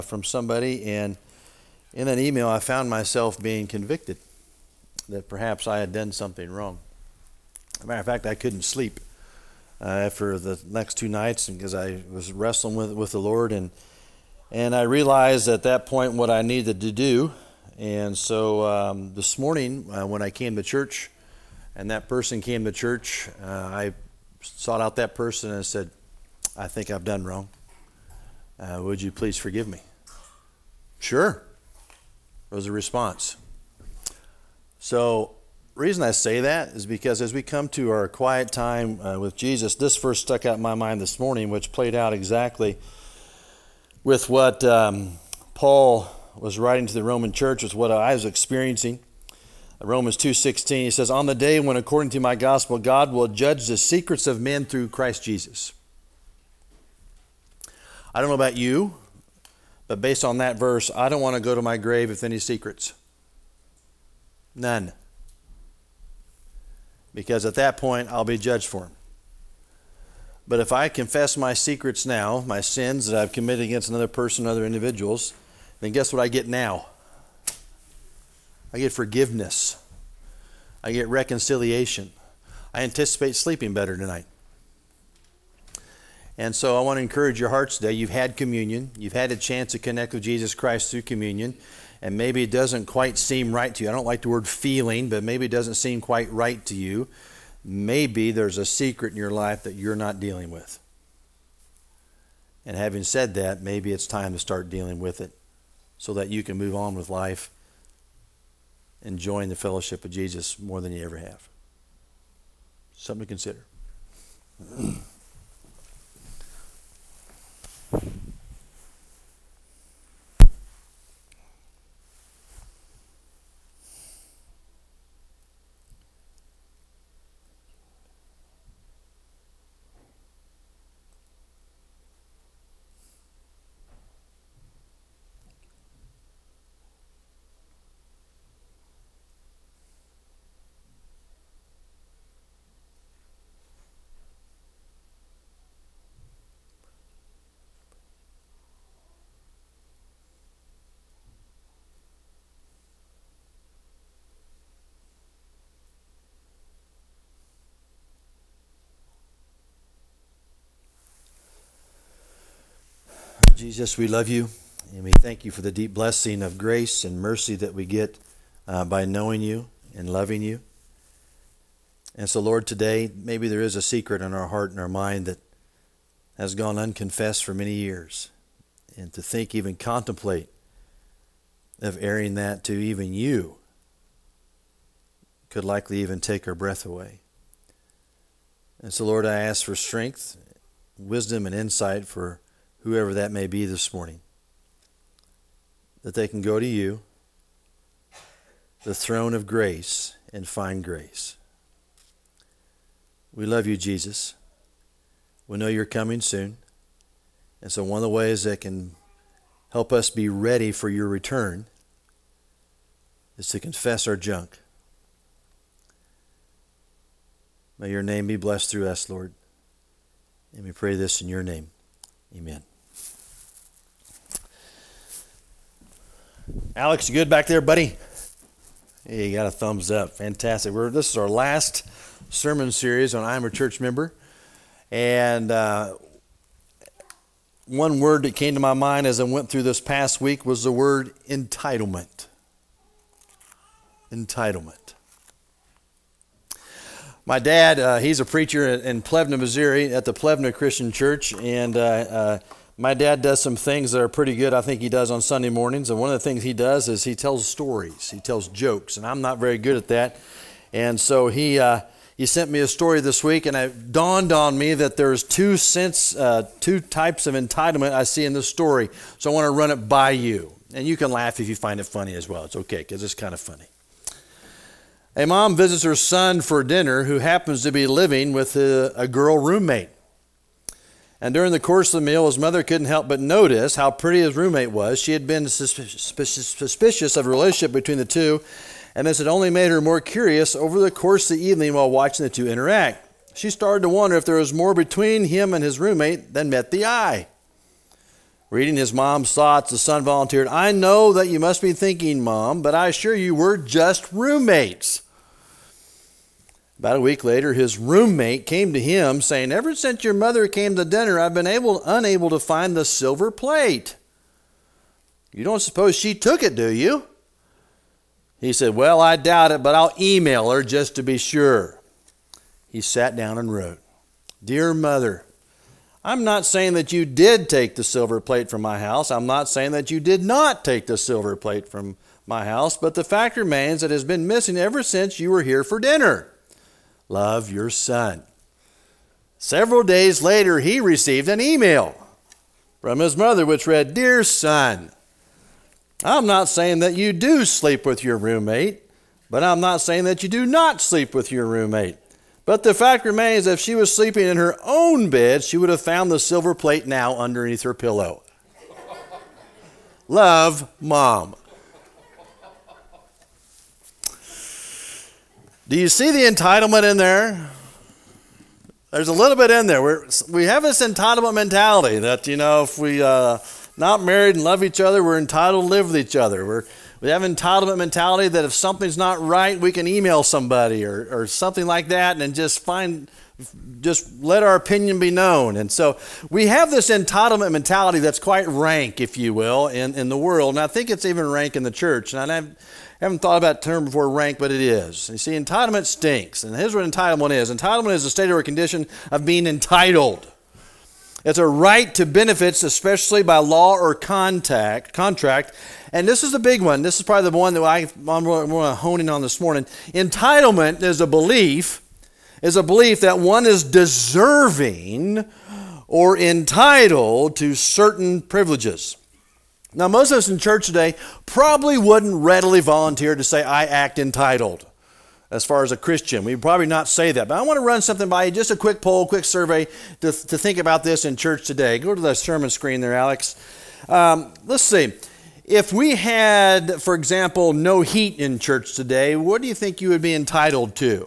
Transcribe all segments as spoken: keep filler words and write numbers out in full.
from somebody, and in that email I found myself being convicted that perhaps I had done something wrong. As a matter of fact, I couldn't sleep uh, after the next two nights because I was wrestling with with the Lord, and and I realized at that point what I needed to do. And so um, this morning uh, when I came to church and that person came to church, uh, I sought out that person and said, I think I've done wrong. Uh, would you please forgive me? Sure, was the response. So the reason I say that is because as we come to our quiet time uh, with Jesus, this verse stuck out in my mind this morning, which played out exactly with what um, Paul was writing to the Roman church, was what I was experiencing. Romans two sixteen, he says, on the day when, according to my gospel, God will judge the secrets of men through Christ Jesus. I don't know about you, but based on that verse, I don't want to go to my grave with any secrets. None. Because at that point, I'll be judged for them. But if I confess my secrets now, my sins that I've committed against another person, other individuals, then guess what I get now? I get forgiveness. I get reconciliation. I anticipate sleeping better tonight. And so I want to encourage your hearts today. You've had communion. You've had a chance to connect with Jesus Christ through communion. And maybe it doesn't quite seem right to you. I don't like the word feeling, but maybe it doesn't seem quite right to you. Maybe there's a secret in your life that you're not dealing with. And having said that, maybe it's time to start dealing with it so that you can move on with life, enjoying the fellowship of Jesus more than you ever have. Something to consider. Jesus, we love you, and we thank you for the deep blessing of grace and mercy that we get uh, by knowing you and loving you. And so, Lord, today, maybe there is a secret in our heart and our mind that has gone unconfessed for many years. And to think, even contemplate of airing that to even you could likely even take our breath away. And so, Lord, I ask for strength, wisdom, and insight for whoever that may be this morning, that they can go to you, the throne of grace, and find grace. We love you, Jesus. We know you're coming soon. And so one of the ways that can help us be ready for your return is to confess our junk. May your name be blessed through us, Lord. And we pray this in your name. Amen. Alex, you good back there, buddy? Hey, you got a thumbs up. Fantastic. We're, this is our last sermon series on I'm a Church Member. And uh, one word that came to my mind as I went through this past week was the word entitlement. Entitlement. My dad, uh, he's a preacher in Plevna, Missouri at the Plevna Christian Church, and uh, uh, my dad does some things that are pretty good. I think he does on Sunday mornings, and one of the things he does is he tells stories. He tells jokes, and I'm not very good at that. And so he uh, he sent me a story this week, and it dawned on me that there's two sense, uh, two types of entitlement I see in this story. So I want to run it by you, and you can laugh if you find it funny as well. It's okay because it's kind of funny. A mom visits her son for dinner who happens to be living with a, a girl roommate. And during the course of the meal, his mother couldn't help but notice how pretty his roommate was. She had been suspicious of a relationship between the two, and this had only made her more curious over the course of the evening while watching the two interact. She started to wonder if there was more between him and his roommate than met the eye. Reading his mom's thoughts, the son volunteered, "I know that you must be thinking, Mom, but I assure you we're just roommates." About a week later, his roommate came to him saying, "Ever since your mother came to dinner, I've been able, unable to find the silver plate. You don't suppose she took it, do you?" He said, "Well, I doubt it, but I'll email her just to be sure." He sat down and wrote, "Dear Mother, I'm not saying that you did take the silver plate from my house. I'm not saying that you did not take the silver plate from my house, but the fact remains that it has been missing ever since you were here for dinner. Love, your son." Several days later, he received an email from his mother which read, "Dear son, I'm not saying that you do sleep with your roommate, but I'm not saying that you do not sleep with your roommate. But the fact remains that if she was sleeping in her own bed, she would have found the silver plate now underneath her pillow. Love, Mom." Do you see the entitlement in there? There's a little bit in there. We're, we have this entitlement mentality that, you know, if we uh, not married and love each other, we're entitled to live with each other. We're, we have entitlement mentality that if something's not right, we can email somebody or, or something like that and just find, just let our opinion be known. And so we have this entitlement mentality that's quite rank, if you will, in, in the world. And I think it's even rank in the church. And I have, haven't thought about the term before, rank, but it is. You see, entitlement stinks. And here's what entitlement is. Entitlement is a state or condition of being entitled. It's a right to benefits, especially by law or contact, contract. And this is the big one. This is probably the one that I, I'm going to hone in on this morning. Entitlement is a belief, is a belief that one is deserving or entitled to certain privileges. Now, most of us in church today probably wouldn't readily volunteer to say, "I act entitled." As far as a Christian, we'd probably not say that. But I want to run something by you, just a quick poll, quick survey to, to think about this in church today. Go to the sermon screen there, Alex. Um, let's see. If we had, for example, no heat in church today, what do you think you would be entitled to?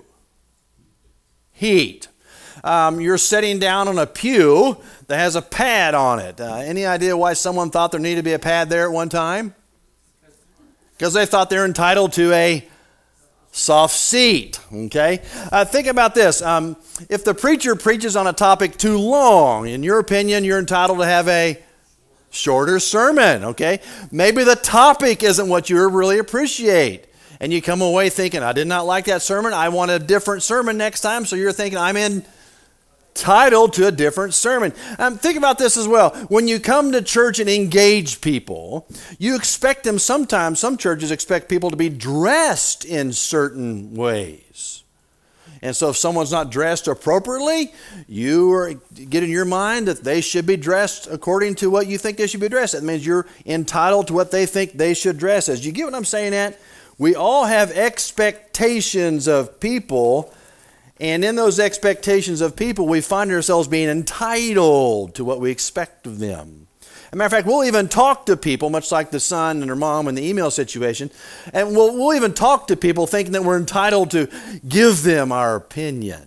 Heat. Um, you're sitting down on a pew that has a pad on it. Uh, any idea why someone thought there needed to be a pad there at one time? Because they thought they were entitled to a soft seat, okay? Uh, think about this. Um, if the preacher preaches on a topic too long, in your opinion, you're entitled to have a shorter sermon, okay? Maybe the topic isn't what you really appreciate, and you come away thinking, "I did not like that sermon. I want a different sermon next time." So you're thinking, "I'm in entitled to a different sermon." Um, think about this as well. When you come to church and engage people, you expect them sometimes, some churches expect people to be dressed in certain ways. And so if someone's not dressed appropriately, you are, get in your mind that they should be dressed according to what you think they should be dressed. That means you're entitled to what they think they should dress as. You get what I'm saying, Ant? We all have expectations of people. And in those expectations of people, we find ourselves being entitled to what we expect of them. As a matter of fact, we'll even talk to people, much like the son and her mom in the email situation, and we'll, we'll even talk to people thinking that we're entitled to give them our opinion.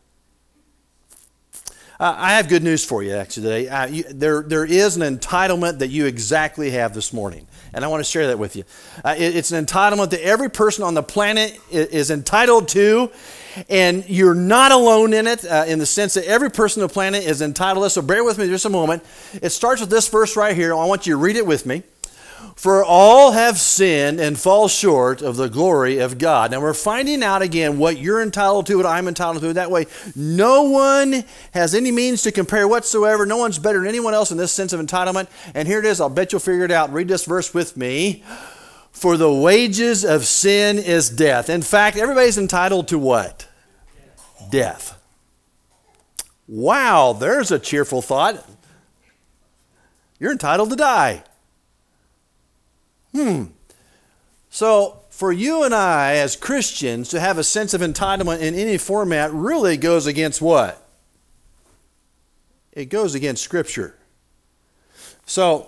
Uh, I have good news for you, actually, today. Uh, you, there, there is an entitlement that you exactly have this morning, and I want to share that with you. Uh, it, it's an entitlement that every person on the planet is, is entitled to, and you're not alone in it, uh, in the sense that every person on the planet is entitled to it. So bear with me just a moment. It starts with this verse right here. I want you to read it with me. "For all have sinned and fall short of the glory of God." Now we're finding out again what you're entitled to, what I'm entitled to. That way, no one has any means to compare whatsoever. No one's better than anyone else in this sense of entitlement. And here it is. I'll bet you'll figure it out. Read this verse with me. "For the wages of sin is death." In fact, everybody's entitled to what? Death. Wow, there's a cheerful thought. You're entitled to die. Hmm. So for you and I as Christians to have a sense of entitlement in any format really goes against what? It goes against Scripture. So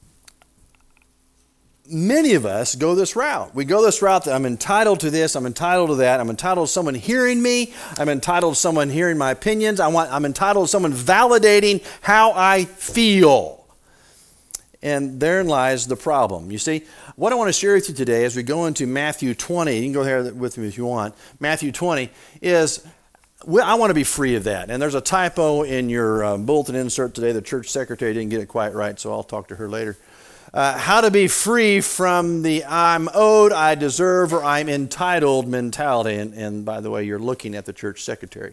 many of us go this route. We go this route that I'm entitled to this, I'm entitled to that, I'm entitled to someone hearing me, I'm entitled to someone hearing my opinions, I want, I'm entitled to someone validating how I feel. And therein lies the problem. You see, what I want to share with you today as we go into Matthew twenty, you can go there with me if you want, Matthew twenty, is I want to be free of that. And there's a typo in your uh, bulletin insert today. The church secretary didn't get it quite right, so I'll talk to her later. Uh, how to be free from the I'm owed, I deserve, or I'm entitled mentality. And, and by the way, you're looking at the church secretary.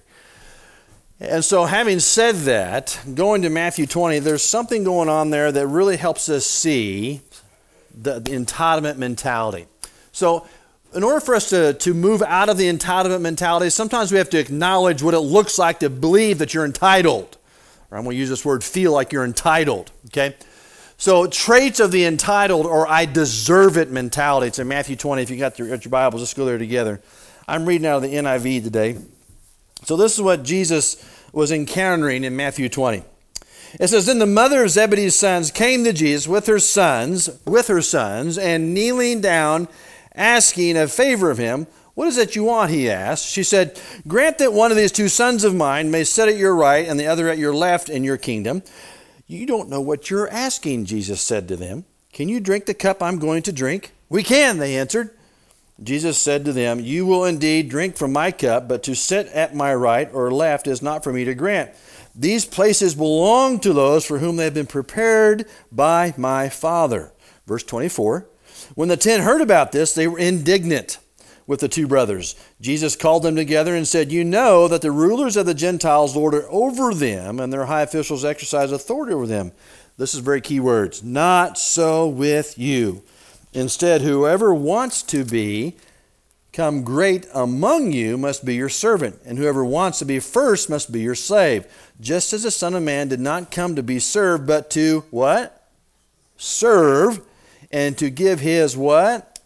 And so having said that, going to Matthew twenty, there's something going on there that really helps us see the, the entitlement mentality. So in order for us to, to move out of the entitlement mentality, sometimes we have to acknowledge what it looks like to believe that you're entitled. Or I'm going to use this word, feel like you're entitled. Okay? So traits of the entitled or I deserve it mentality. It's in Matthew twenty. If you got your, your Bibles, let's go there together. I'm reading out of the N I V today. So this is what Jesus was encountering in Matthew twenty. It says, Then the mother of Zebedee's sons came to Jesus with her sons, with her sons, and kneeling down, asking a favor of him. What is it you want, he asked. She said, Grant that one of these two sons of mine may sit at your right and the other at your left in your kingdom. You don't know what you're asking, Jesus said to them. Can you drink the cup I'm going to drink? We can, they answered. Jesus said to them, You will indeed drink from my cup, but to sit at my right or left is not for me to grant. These places belong to those for whom they have been prepared by my Father. Verse twenty-four, When the ten heard about this, they were indignant with the two brothers. Jesus called them together and said, You know that the rulers of the Gentiles lord it over them, and their high officials exercise authority over them. This is very key words. Not so with you. Instead, whoever wants to be become great among you must be your servant, and whoever wants to be first must be your slave. Just as the Son of Man did not come to be served, but to what? Serve, and to give his what?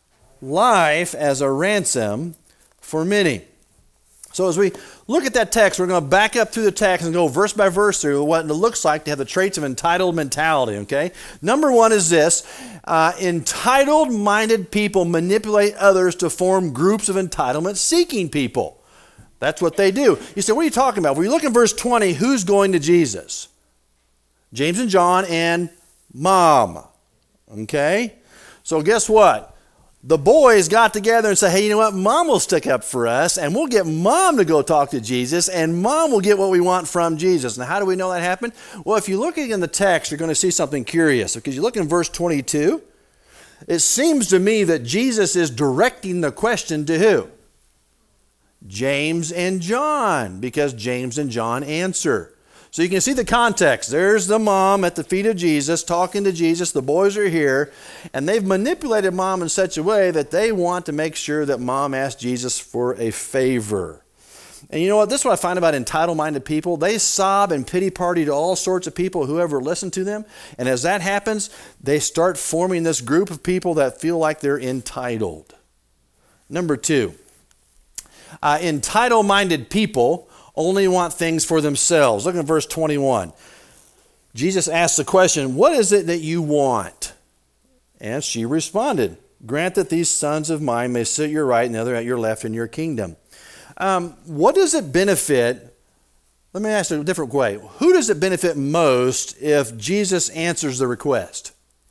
Life as a ransom for many. So as we look at that text, we're going to back up through the text and go verse by verse through what it looks like to have the traits of entitled mentality, okay? Number one is this. Uh, entitled-minded people manipulate others to form groups of entitlement-seeking people. That's what they do. You say, what are you talking about? When you look in verse twenty, who's going to Jesus? James and John and Mom, okay? So guess what? The boys got together and said, hey, you know what? Mom will stick up for us, and we'll get Mom to go talk to Jesus, and Mom will get what we want from Jesus. Now, how do we know that happened? Well, if you look in the text, you're going to see something curious. Because you look in verse twenty-two, it seems to me that Jesus is directing the question to who? James and John, because James and John answer. So you can see the context. There's the mom at the feet of Jesus talking to Jesus. The boys are here. And they've manipulated Mom in such a way that they want to make sure that Mom asks Jesus for a favor. And you know what? This is what I find about entitled-minded people. They sob and pity party to all sorts of people, whoever listen to them. And as that happens, they start forming this group of people that feel like they're entitled. Number two, uh, entitled-minded people only want things for themselves. Look at verse twenty-one. Jesus asked the question, what is it that you want? And she responded, grant that these sons of mine may sit at your right and the other at your left in your kingdom. Um, what does it benefit? Let me ask it a different way. Who does it benefit most if Jesus answers the request?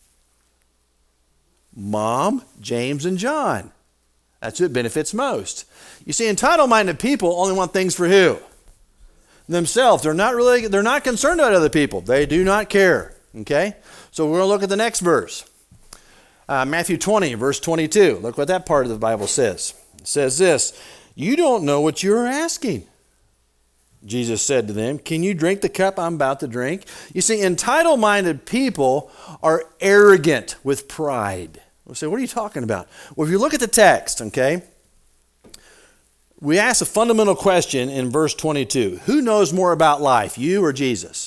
Mom, James, and John. That's who it benefits most. You see, entitled-minded people only want things for who? Themselves. They're not really, they're not concerned about other people. They do not care. Okay? So we're going to look at the next verse. Uh, Matthew twenty, verse twenty-two. Look what that part of the Bible says. It says this, you don't know what you're asking. Jesus said to them, can you drink the cup I'm about to drink? You see, entitled-minded people are arrogant with pride. We'll say, what are you talking about? Well, if you look at the text, okay, we ask a fundamental question in verse twenty-two. Who knows more about life, you or Jesus?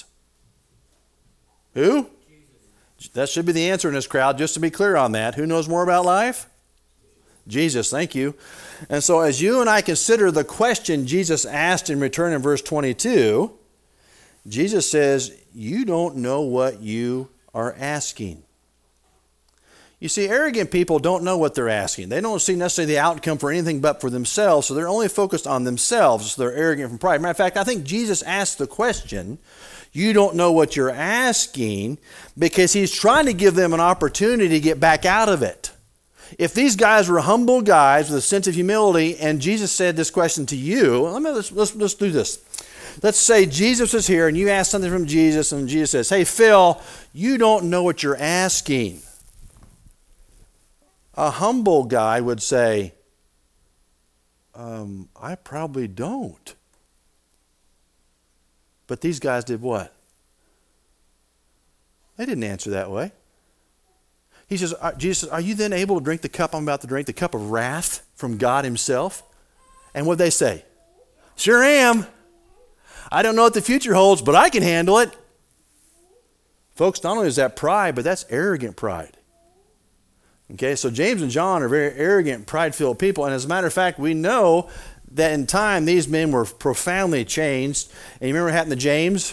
Who? Jesus. That should be the answer in this crowd, just to be clear on that. Who knows more about life? Jesus, thank you. And so as you and I consider the question Jesus asked in return in verse twenty-two, Jesus says, you don't know what you are asking. You see, arrogant people don't know what they're asking. They don't see necessarily the outcome for anything but for themselves, so they're only focused on themselves, so they're arrogant from pride. Matter of fact, I think Jesus asked the question, You don't know what you're asking, because he's trying to give them an opportunity to get back out of it. If these guys were humble guys with a sense of humility, and Jesus said this question to you, let me, let's, let's, let's do this. Let's say Jesus is here and you ask something from Jesus, and Jesus says, hey, Phil, you don't know what you're asking. A humble guy would say, um, I probably don't. But these guys did what? They didn't answer that way. He says, Jesus says, are you then able to drink the cup I'm about to drink, the cup of wrath from God himself? And what did they say? Sure am. I don't know what the future holds, but I can handle it. Folks, not only is that pride, but that's arrogant pride. Okay, so James and John are very arrogant, pride-filled people. And as a matter of fact, we know that in time these men were profoundly changed. And you remember what happened to James?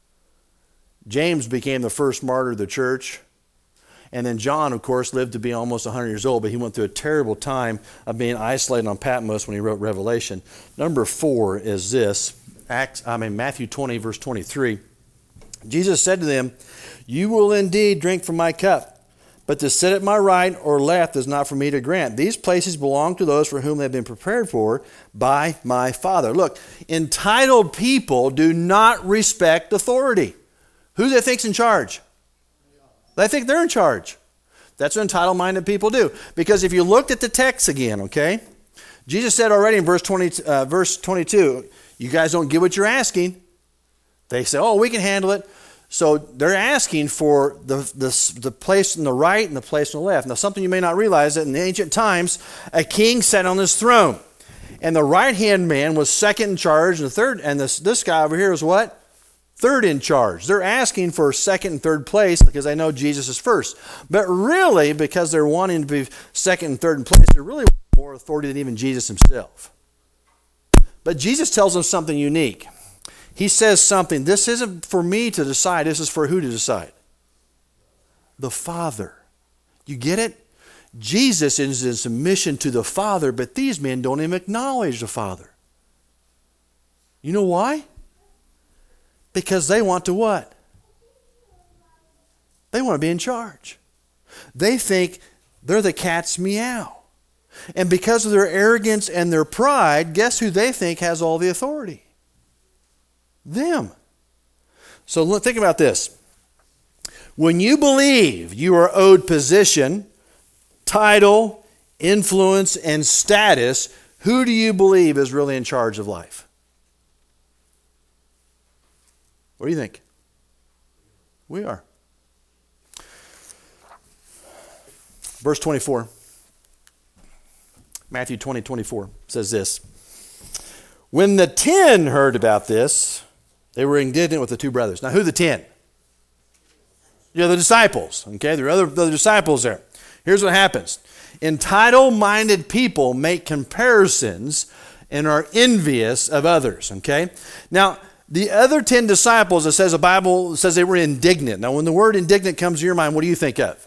James became the first martyr of the church. And then John, of course, lived to be almost one hundred years old, but he went through a terrible time of being isolated on Patmos when he wrote Revelation. Number four is this, Acts, I mean Matthew twenty, verse twenty-three. Jesus said to them, you will indeed drink from my cup, but to sit at my right or left is not for me to grant. These places belong to those for whom they have been prepared for by my Father. Look, entitled people do not respect authority. Who do they think's in charge? They think they're in charge. That's what entitled-minded people do. Because if you looked at the text again, okay, Jesus said already in verse twenty, uh, verse twenty-two, you guys don't get what you're asking. They say, oh, we can handle it. So they're asking for the, the, the place on the right and the place on the left. Now, something you may not realize, that in the ancient times, a king sat on his throne. And the right-hand man was second in charge, and the third, and this, this guy over here was what? Third in charge. They're asking for second and third place because they know Jesus is first. But really, because they're wanting to be second and third in place, they're really more authority than even Jesus himself. But Jesus tells them something unique. He says something, this isn't for me to decide, this is for who to decide? The Father. You get it? Jesus is in submission to the Father, but these men don't even acknowledge the Father. You know why? Because they want to what? They want to be in charge. They think they're the cat's meow. And because of their arrogance and their pride, guess who they think has all the authority? Them. So look, think about this. When you believe you are owed position, title, influence, and status, who do you believe is really in charge of life? What do you think? We are. Verse twenty-four. Matthew twenty, twenty-four says this. When the ten heard about this, they were indignant with the two brothers. Now, who are the ten? Yeah, the disciples. Okay, there are other, other disciples there. Here's what happens. Entitled-minded people make comparisons and are envious of others. Okay? Now, the other ten disciples, it says the Bible says they were indignant. Now, when the word indignant comes to your mind, what do you think of?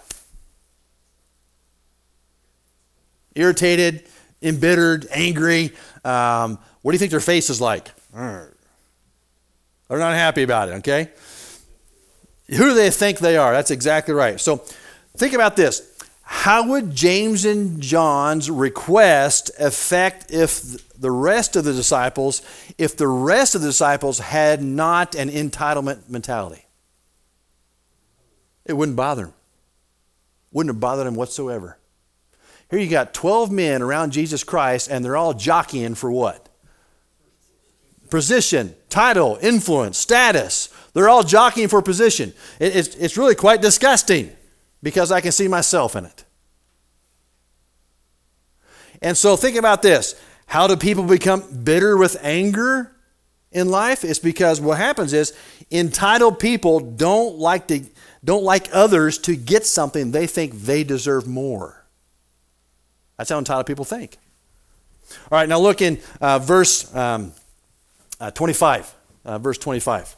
Irritated, embittered, angry. Um, what do you think their face is like? They're not happy about it, okay? Who do they think they are? That's exactly right. So think about this. How would James and John's request affect if the rest of the disciples, if the rest of the disciples had not an entitlement mentality? It wouldn't bother them. Wouldn't have bothered them whatsoever. Here you got twelve men around Jesus Christ, and they're all jockeying for what? Position, title, influence, status. They're all jockeying for position. It, it's, it's really quite disgusting because I can see myself in it. And so think about this. How do people become bitter with anger in life? It's because what happens is entitled people don't like to, don't like others to get something they think they deserve more. That's how entitled people think. All right, now look in uh, verse um, uh, twenty-five. Uh, verse twenty-five.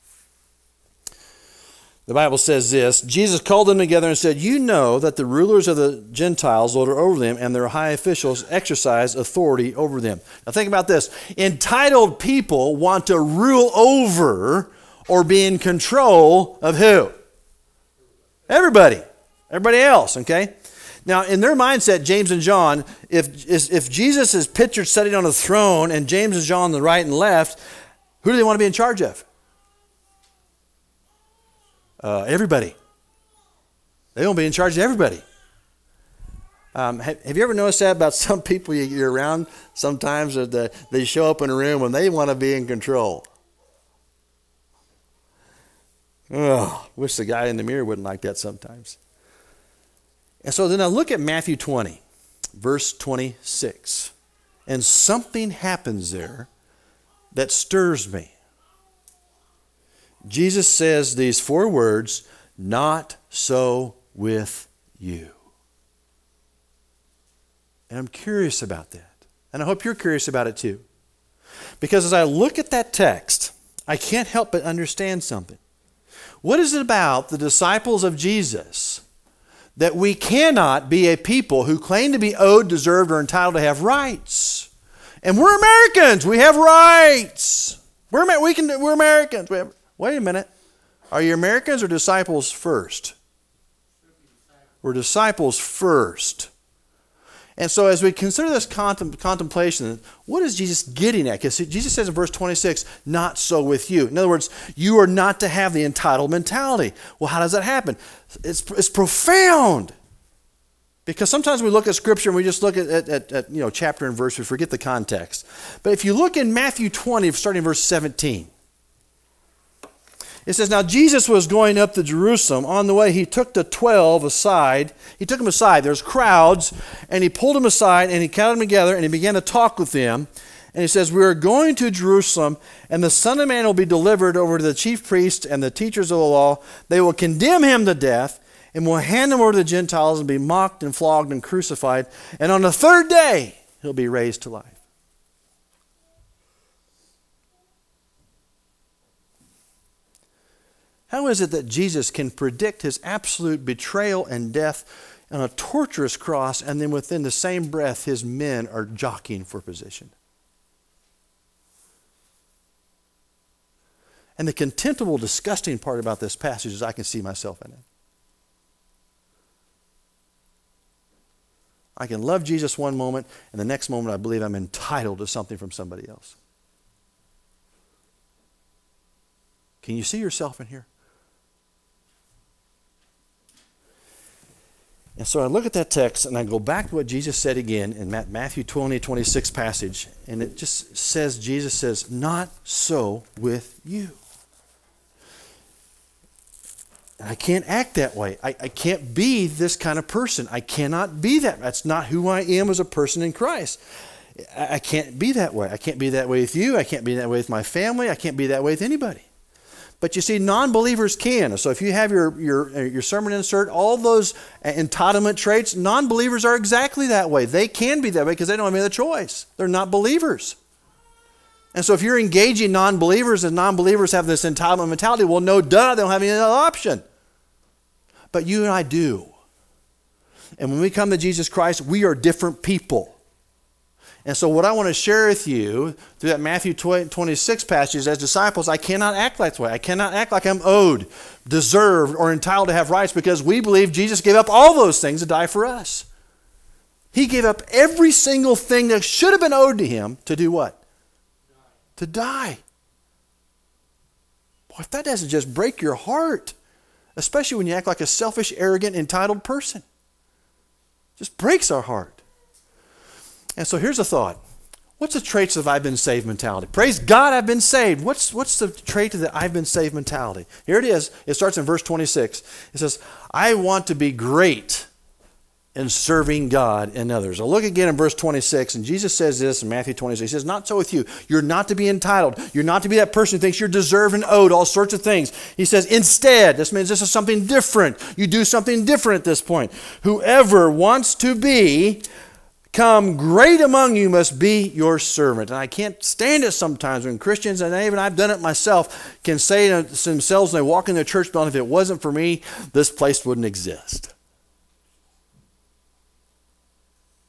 The Bible says this, Jesus called them together and said, you know that the rulers of the Gentiles lord it over them, and their high officials exercise authority over them. Now think about this. Entitled people want to rule over or be in control of who? Everybody. Everybody else, okay? Now, in their mindset, James and John, if, if Jesus is pictured sitting on a throne and James and John on the right and left, who do they want to be in charge of? Uh, everybody. They want to be in charge of everybody. Um, have, have you ever noticed that about some people you, you're around sometimes that the, they show up in a room and they want to be in control? Oh, wish the guy in the mirror wouldn't like that sometimes. And so then I look at Matthew twenty, verse twenty-six, and something happens there that stirs me. Jesus says these four words, "Not so with you." And I'm curious about that. And I hope you're curious about it too. Because as I look at that text, I can't help but understand something. What is it about the disciples of Jesus that we cannot be a people who claim to be owed, deserved, or entitled to have rights? And we're Americans. We have rights. We're, we can, we're Americans. We have, wait a minute. Are you Americans or disciples first? We're disciples first. And so as we consider this contem- contemplation, what is Jesus getting at? Because Jesus says in verse twenty-six, "Not so with you." In other words, you are not to have the entitled mentality. Well, how does that happen? It's, it's profound. Because sometimes we look at Scripture and we just look at, at, at, at you know chapter and verse, we forget the context. But if you look in Matthew twenty, starting in verse seventeen, it says, "Now Jesus was going up to Jerusalem. On the way, he took the twelve aside." He took them aside. There's crowds, and he pulled them aside, and he counted them together, and he began to talk with them. And he says, "We are going to Jerusalem, and the Son of Man will be delivered over to the chief priests and the teachers of the law. They will condemn him to death, and will hand him over to the Gentiles and be mocked and flogged and crucified. And on the third day, he'll be raised to life." How is it that Jesus can predict his absolute betrayal and death on a torturous cross, and then within the same breath his men are jockeying for position? And the contemptible, disgusting part about this passage is I can see myself in it. I can love Jesus one moment, and the next moment I believe I'm entitled to something from somebody else. Can you see yourself in here? And so I look at that text and I go back to what Jesus said again in Matthew twenty, twenty-six passage. And it just says, Jesus says, "Not so with you." And I can't act that way. I, I can't be this kind of person. I cannot be that. That's not who I am as a person in Christ. I, I can't be that way. I can't be that way with you. I can't be that way with my family. I can't be that way with anybody. But you see, non-believers can. So if you have your, your, your sermon insert, all those entitlement traits, non-believers are exactly that way. They can be that way because they don't have any other choice. They're not believers. And so if you're engaging non-believers and non-believers have this entitlement mentality, well, no duh, they don't have any other option. But you and I do. And when we come to Jesus Christ, we are different people. And so what I want to share with you through that Matthew twenty-six passage, as disciples, I cannot act that way. I cannot act like I'm owed, deserved, or entitled to have rights because we believe Jesus gave up all those things to die for us. He gave up every single thing that should have been owed to him to do what? To die. Boy, if that doesn't just break your heart, especially when you act like a selfish, arrogant, entitled person. It just breaks our heart. And so here's a thought. What's the traits of I've been saved mentality? Praise God, I've been saved. What's, what's the trait of the I've been saved mentality? Here it is. It starts in verse twenty-six. It says, "I want to be great in serving God and others." I'll look again in verse twenty-six, and Jesus says this in Matthew twenty-six. He says, "Not so with you. You're not to be entitled. You're not to be that person who thinks you're deserved and owed all sorts of things." He says, "Instead," this means this is something different. You do something different at this point. "Whoever wants to be Come great among you must be your servant." And I can't stand it sometimes when Christians, and even I've done it myself, can say to themselves when they walk in the church building, "If it wasn't for me, this place wouldn't exist."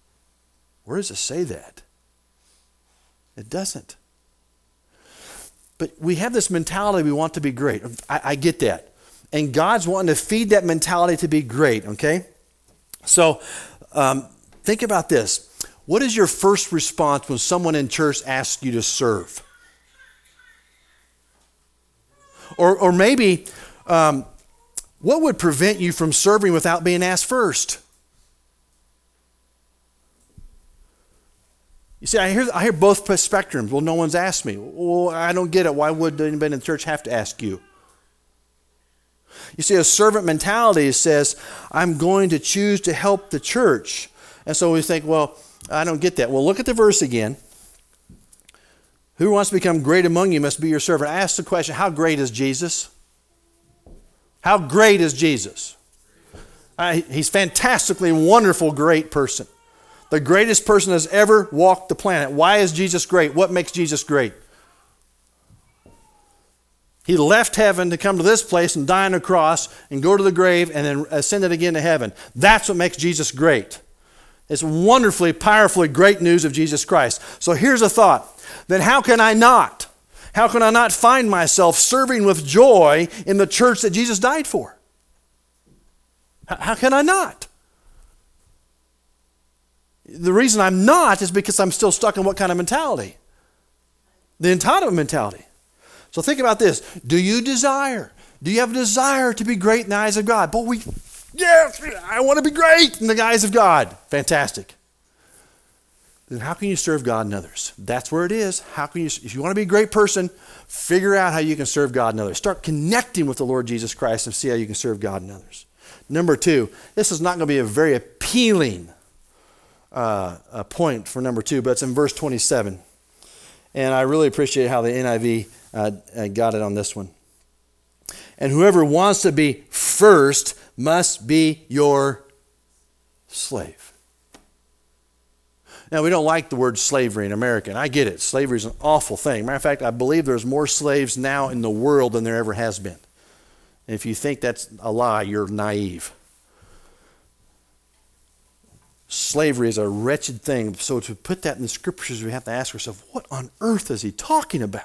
Where does it say that? It doesn't. But we have this mentality we want to be great. I, I get that. And God's wanting to feed that mentality to be great, okay? So um, think about this. What is your first response when someone in church asks you to serve? Or, or maybe, um, what would prevent you from serving without being asked first? You see, I hear I hear both spectrums. Well, no one's asked me. Well, I don't get it. Why would anybody in the church have to ask you? You see, a servant mentality says, I'm going to choose to help the church. And so we think, well, I don't get that. Well, look at the verse again. Who wants to become great among you must be your servant. I asked the question, how great is Jesus? How great is Jesus? Uh, he's fantastically wonderful, great person. The greatest person has ever walked the planet. Why is Jesus great? What makes Jesus great? He left heaven to come to this place and die on a cross and go to the grave and then ascended again to heaven. That's what makes Jesus great. It's wonderfully, powerfully great news of Jesus Christ. So here's a thought. Then how can I not? How can I not find myself serving with joy in the church that Jesus died for? How can I not? The reason I'm not is because I'm still stuck in what kind of mentality? The entitlement mentality. So think about this. Do you desire? Do you have a desire to be great in the eyes of God? But we, yes, I want to be great in the eyes of God. Fantastic. Then how can you serve God and others? That's where it is. How can you, if you want to be a great person, figure out how you can serve God and others. Start connecting with the Lord Jesus Christ and see how you can serve God and others. Number two, this is not going to be a very appealing uh, a point for number two, but it's in verse twenty-seven. And I really appreciate how the N I V uh, got it on this one. And whoever wants to be first must be your slave. Now, we don't like the word slavery in America, and I get it. Slavery is an awful thing. Matter of fact, I believe there's more slaves now in the world than there ever has been. And if you think that's a lie, you're naive. Slavery is a wretched thing. So to put that in the scriptures, we have to ask ourselves, what on earth is he talking about?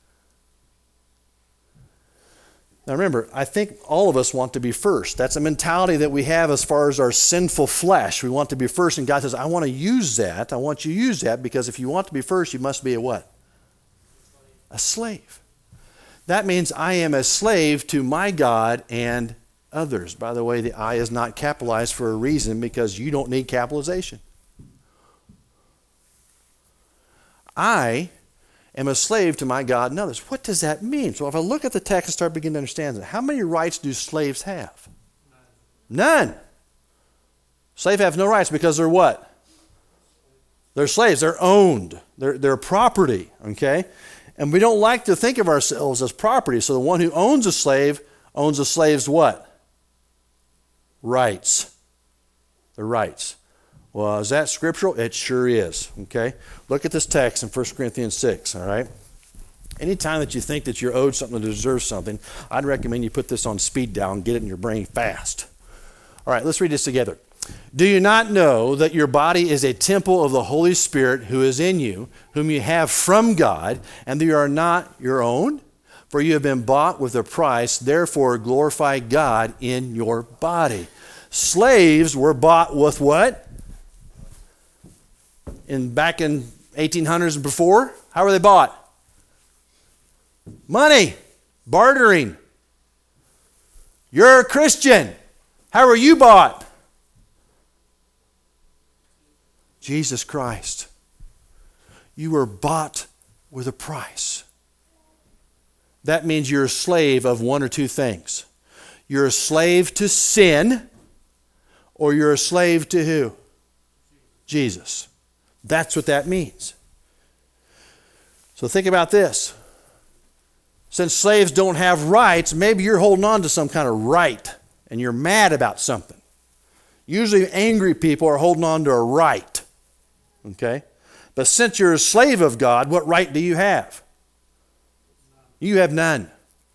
Now remember, I think all of us want to be first. That's a mentality that we have as far as our sinful flesh. We want to be first, and God says, I want to use that. I want you to use that, because if you want to be first, you must be a what? A slave. That means I am a slave to my God and others. By the way, the I is not capitalized for a reason, because you don't need capitalization. I am a slave to my God and others. What does that mean? So if I look at the text and start beginning to understand it, how many rights do slaves have? None. None. Slaves have no rights because they're what? They're slaves. They're owned. They're, they're property, okay? And we don't like to think of ourselves as property. So the one who owns a slave owns a slave's what? Rights. The rights. Well, is that scriptural? It sure is, okay? Look at this text in First Corinthians six, all right? Anytime that you think that you're owed something to deserve something, I'd recommend you put this on speed dial and get it in your brain fast. All right, let's read this together. Do you not know that your body is a temple of the Holy Spirit who is in you, whom you have from God, and that you are not your own? For you have been bought with a price, therefore glorify God in your body. Slaves were bought with what? In back in eighteen hundreds and before, how were they bought? Money, bartering. You're a Christian. How are you bought? Jesus Christ. You were bought with a price. That means you're a slave of one or two things. You're a slave to sin, or you're a slave to who? Jesus. That's what that means. So think about this. Since slaves don't have rights, maybe you're holding on to some kind of right and you're mad about something. Usually angry people are holding on to a right. Okay? But since you're a slave of God, what right do you have? You have none.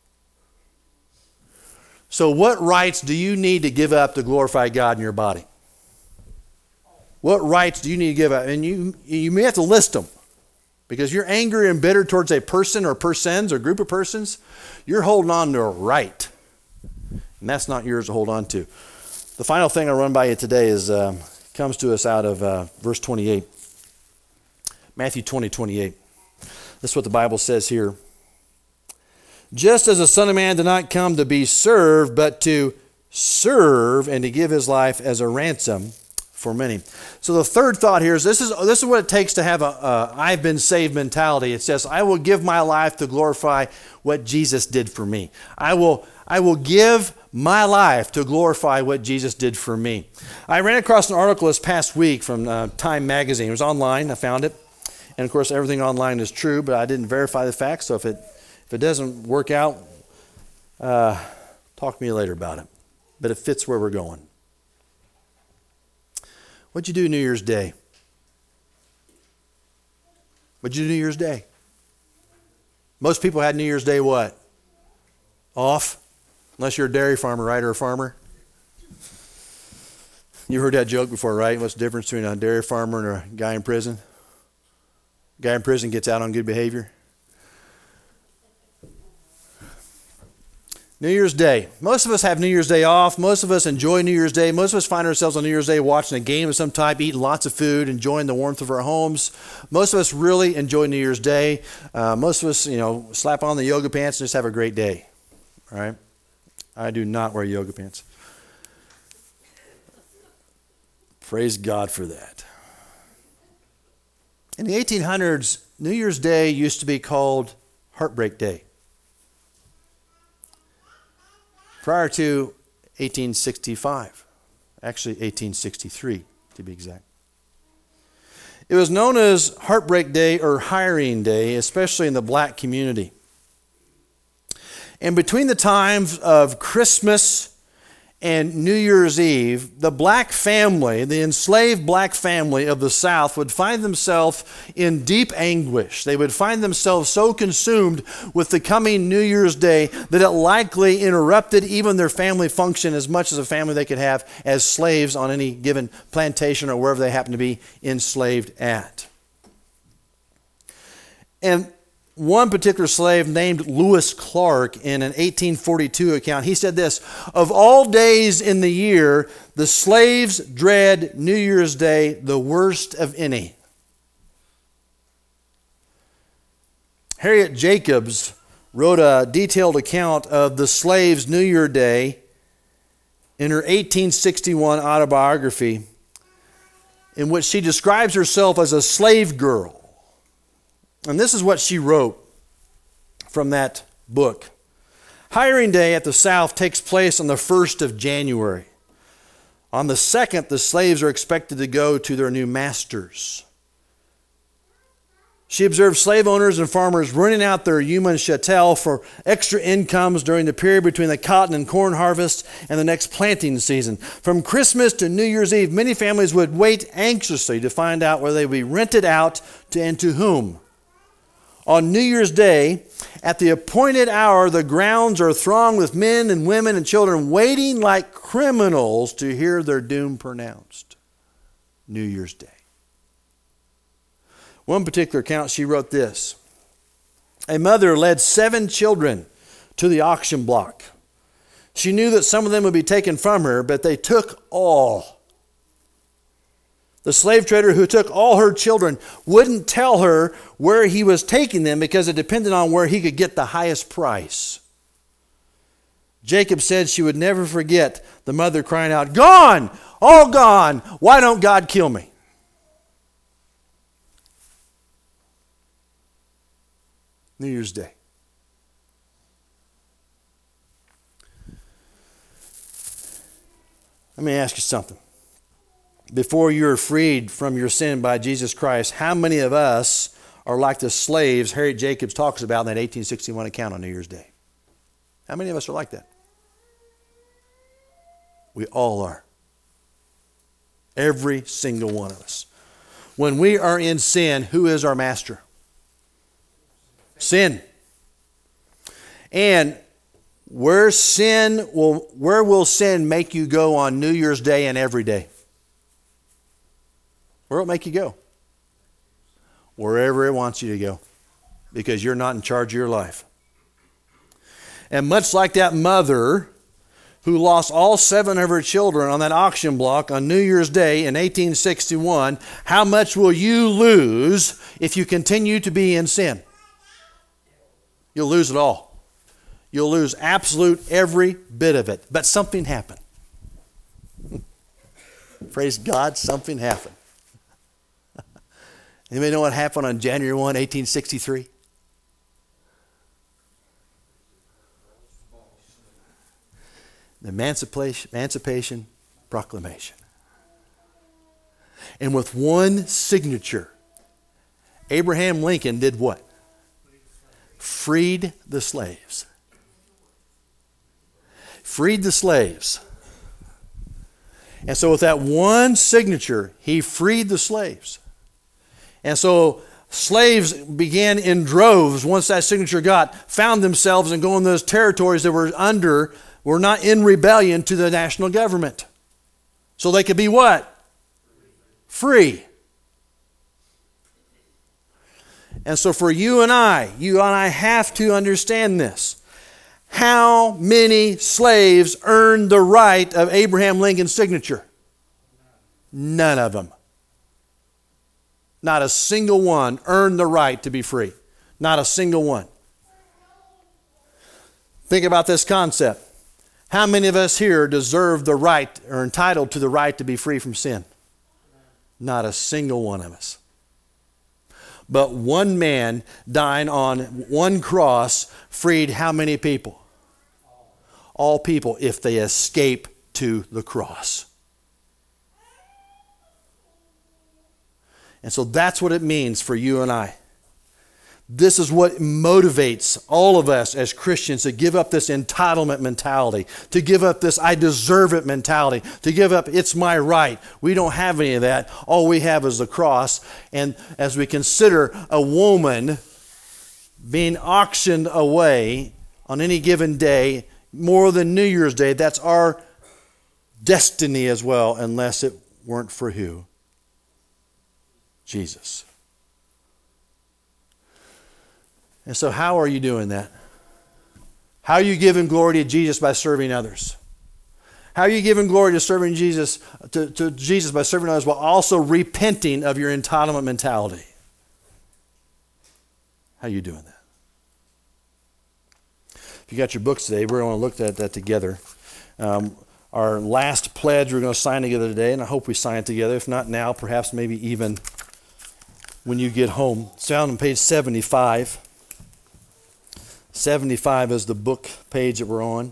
So what rights do you need to give up to glorify God in your body? What rights do you need to give up? And you, you may have to list them. Because you're angry and bitter towards a person or persons or group of persons, you're holding on to a right. And that's not yours to hold on to. The final thing I run by you today is um, comes to us out of uh, verse twenty-eight. Matthew twenty, twenty-eight. This is what the Bible says here. Just as the Son of Man did not come to be served, but to serve and to give his life as a ransom for many. So the third thought here is this is this is what it takes to have a, a I've been saved mentality. It says, I will give my life to glorify what Jesus did for me. I will I will give my life to glorify what Jesus did for me. I ran across an article this past week from uh, Time Magazine. It was online. I found it. And of course, everything online is true, but I didn't verify the facts. So if it if it doesn't work out, uh, talk to me later about it. But it fits where we're going. What'd you do New Year's Day? What'd you do New Year's Day? Most people had New Year's Day what? Off? Unless you're a dairy farmer, right, or a farmer. You heard that joke before, right? What's the difference between a dairy farmer and a guy in prison? A guy in prison gets out on good behavior. New Year's Day. Most of us have New Year's Day off. Most of us enjoy New Year's Day. Most of us find ourselves on New Year's Day watching a game of some type, eating lots of food, enjoying the warmth of our homes. Most of us really enjoy New Year's Day. Uh, most of us, you know, slap on the yoga pants and just have a great day. All right? I do not wear yoga pants. Praise God for that. In the eighteen hundreds, New Year's Day used to be called Heartbreak Day. Prior to eighteen sixty-five, actually eighteen sixty-three to be exact. It was known as Heartbreak Day or Hiring Day, especially in the black community. And between the times of Christmas and New Year's Eve, the black family, the enslaved black family of the South would find themselves in deep anguish. They would find themselves so consumed with the coming New Year's Day that it likely interrupted even their family function as much as a family they could have as slaves on any given plantation or wherever they happen to be enslaved at. And one particular slave named Lewis Clark, in an eighteen forty-two account, he said this: of all days in the year, the slaves dread New Year's Day the worst of any. Harriet Jacobs wrote a detailed account of the slaves' New Year Day in her eighteen sixty-one autobiography, in which she describes herself as a slave girl. And this is what she wrote from that book. Hiring Day at the South takes place on the first of January. On the second, the slaves are expected to go to their new masters. She observed slave owners and farmers running out their human chattel for extra incomes during the period between the cotton and corn harvest and the next planting season. From Christmas to New Year's Eve, many families would wait anxiously to find out whether they would be rented out to and to whom. On New Year's Day, at the appointed hour, the grounds are thronged with men and women and children waiting like criminals to hear their doom pronounced. New Year's Day. One particular account, she wrote this: a mother led seven children to the auction block. She knew that some of them would be taken from her, but they took all. The slave trader who took all her children wouldn't tell her where he was taking them because it depended on where he could get the highest price. Jacob said she would never forget the mother crying out, "Gone! All gone! Why don't God kill me?" New Year's Day. Let me ask you something. Before you're freed from your sin by Jesus Christ, how many of us are like the slaves Harriet Jacobs talks about in that eighteen sixty-one account on New Year's Day? How many of us are like that? We all are. Every single one of us. When we are in sin, who is our master? Sin. And where sin will, where will sin make you go on New Year's Day and every day? Where will it make you go? wherever it wants you to go, because you're not in charge of your life. And much like that mother who lost all seven of her children on that auction block on New Year's Day in eighteen sixty-one, how much will you lose if you continue to be in sin? You'll lose it all. You'll lose absolute every bit of it. But something happened. Praise God, something happened. Anybody know what happened on January first, eighteen sixty-three? The Emancipation, Emancipation Proclamation. And with one signature, Abraham Lincoln did what? Freed the slaves. Freed the slaves. And so with that one signature, he freed the slaves. And so slaves began in droves, once that signature got, found themselves and going to those territories that were under, were not in rebellion to the national government. So they could be what? Free. And so for you and I, you and I have to understand this. How many slaves earned the right of Abraham Lincoln's signature? None of them. Not a single one earned the right to be free. Not a single one. Think about this concept. How many of us here deserve the right or entitled to the right to be free from sin? Not a single one of us. But one man dying on one cross freed how many people? All people, if they escape to the cross. And so that's what it means for you and I. This is what motivates all of us as Christians to give up this entitlement mentality, to give up this I deserve it mentality, to give up it's my right. We don't have any of that. All we have is the cross. And as we consider a woman being auctioned away on any given day, more than New Year's Day, that's our destiny as well, unless it weren't for who? Jesus. And so how are you doing that? How are you giving glory to Jesus by serving others? How are you giving glory to serving Jesus to, to Jesus by serving others while also repenting of your entitlement mentality? How are you doing that? If you got your books today, we're going to look at that together. Um, our last pledge we're going to sign together today, and I hope we sign it together. If not now, perhaps maybe even when you get home. It's down on page seventy-five. seventy-five is the book page that we're on.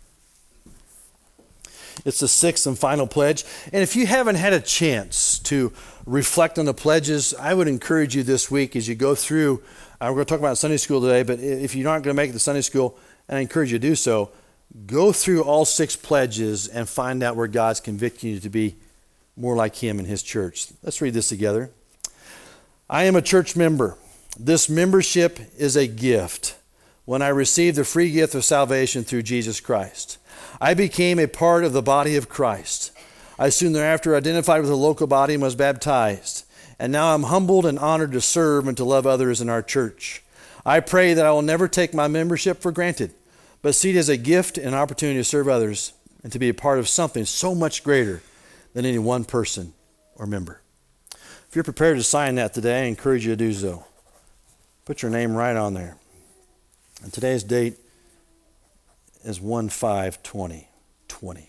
It's the sixth and final pledge. And if you haven't had a chance to reflect on the pledges, I would encourage you this week as you go through. Uh, we're going to talk about Sunday school today, but if you're not going to make it to Sunday school, and I encourage you to do so, go through all six pledges and find out where God's convicting you to be more like Him in His church. Let's read this together. I am a church member. This membership is a gift. When I received the free gift of salvation through Jesus Christ, I became a part of the body of Christ. I soon thereafter identified with the local body and was baptized. And now I'm humbled and honored to serve and to love others in our church. I pray that I will never take my membership for granted, but see it as a gift and opportunity to serve others and to be a part of something so much greater than any one person or member. If you're prepared to sign that today, I encourage you to do so. Put your name right on there. And today's date is one five twenty twenty.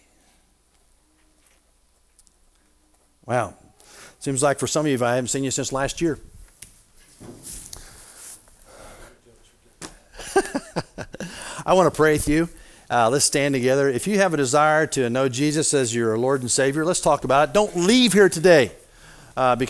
Wow. Seems like for some of you, I haven't seen you since last year. I want to pray with you. Uh, let's stand together. If you have a desire to know Jesus as your Lord and Savior, let's talk about it. Don't leave here today. Uh, because